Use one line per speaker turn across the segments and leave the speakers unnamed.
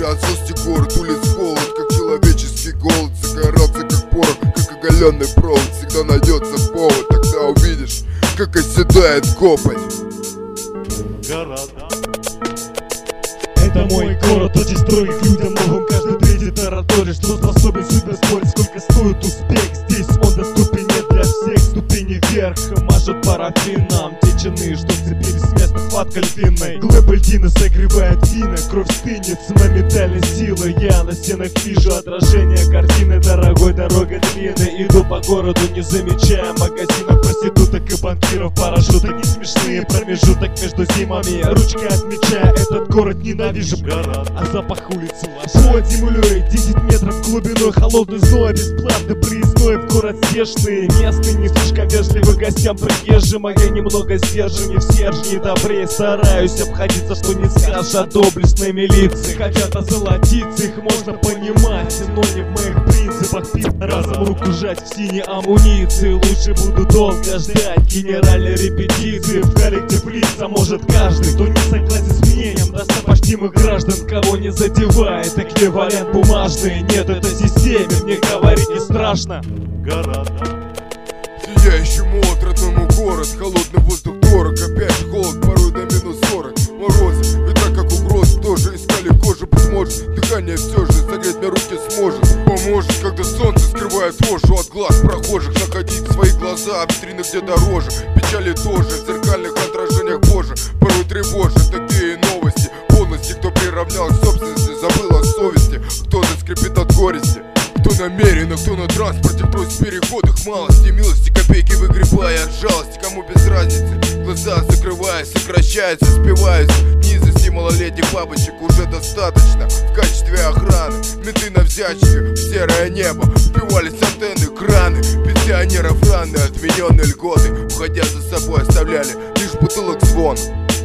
Уставший от злости город, улиц холод, как человеческий голод. Загорался как порох, как оголенный провод. Всегда найдется повод, тогда увидишь, как оседает копоть.
Города.
Это мой город, очень строгих людям новым каждый третий тараторит, что способен судьбе спорить, сколько стоит успех. Здесь он доступен не для всех, ступени вверх мажут парафином. Те чины, что вцепились в место хваткой львиной. Глыбы льдины согревает вина, кровь стынет с моментальной силой. Я на стенах вижу отражение картины дорогой дорогой длинной. Иду по городу, не замечая магазинов, проституток и банкиров. Парашюток не смешные, промежуток между зимами. Ручкой отмечая этот город ненавижу. А запах улицы ваш под землей 10 метров глубиной, холодный зной, бесплатный приездной в город стешный. Местный не слишком вежливый гостям приезжим, а я немного сдержан, не в стержне добрее. Стараюсь обходиться, что не скажешь о доблестной милиции. Хотят озолотиться, их можно понимать, но не в моих принципах. Разом руку жать в синей амуниции. Лучше буду долго ждать генеральной репетиции. В коллектив лица может каждый, кто не согласен с мнением достопочтимых граждан, кого не задевает эквивалент бумажный. Нет, это системе, мне говорить не страшно.
Города.
Сияющий молот, родному город. Холодный воздух дорог, опять же холод, порой до минус 40. Морозы, ветра как угроз, тоже искали кожу, поможет. Дыхание все же, согреть мне руки сможет. Поможет, когда солнце скрывает рожу от глаз прохожих. Находить свои глаза, витрины где дороже. Печали тоже, в зеркальных отражениях Боже. Порой тревожат такие новости. Полностью, кто приравнял к собственности, забыл о совести. Кто-то скрипит от горести, кто намеренно, кто на транспорте, кто в переходах. Малости, милости, копейки выгребая от жалости. Кому без разницы, глаза закрывая, сокращаются, спиваются. Низости малолетних бабочек уже достаточно в качестве охраны. Менты на взятчике, в серое небо впивались антенны, краны. Пенсионеров раны, отмененные льготы, уходя за собой оставляли лишь бутылок звон.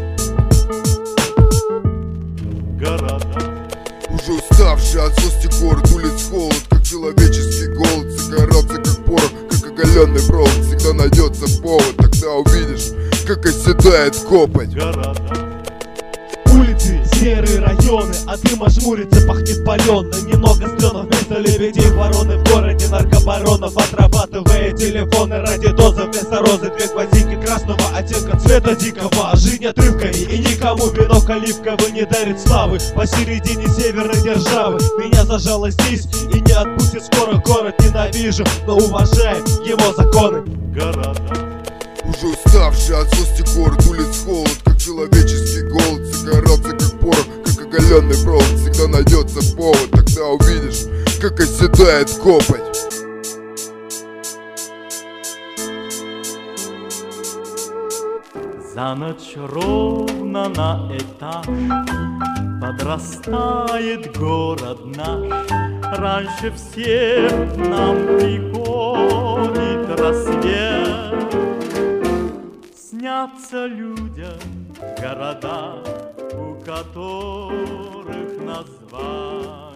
Города.
Уже уставший от злости город, улиц холод, как человеческий голод. Загорался как порох, как оголенный провод. Всегда найдется повод, тогда увидишь, как оседает копоть.
Города.
Улицы, серые районы, от дыма жмурится, пахнет палёно. Немного стрёмно вместо лебедей, вороны в городе наркобаронов. Отрабатывая телефоны ради дозы вместо розы. Две гвоздики красного оттенка цвета дикого. Жизнь отрывками и никому винок оливковый не дарит славы. Посередине северной державы меня зажало здесь и не отпустит скоро. Город ненавижу, но уважаю его законы.
Города.
Уже уставший от злости город, улиц холод, как человеческий голод. Загорался как порох, как оголенный провод. Всегда найдется повод, тогда увидишь, как оседает копоть.
За ночь ровно на этаж подрастает город наш. Раньше всех нам приходит рассвет. Снятся людям города, у которых название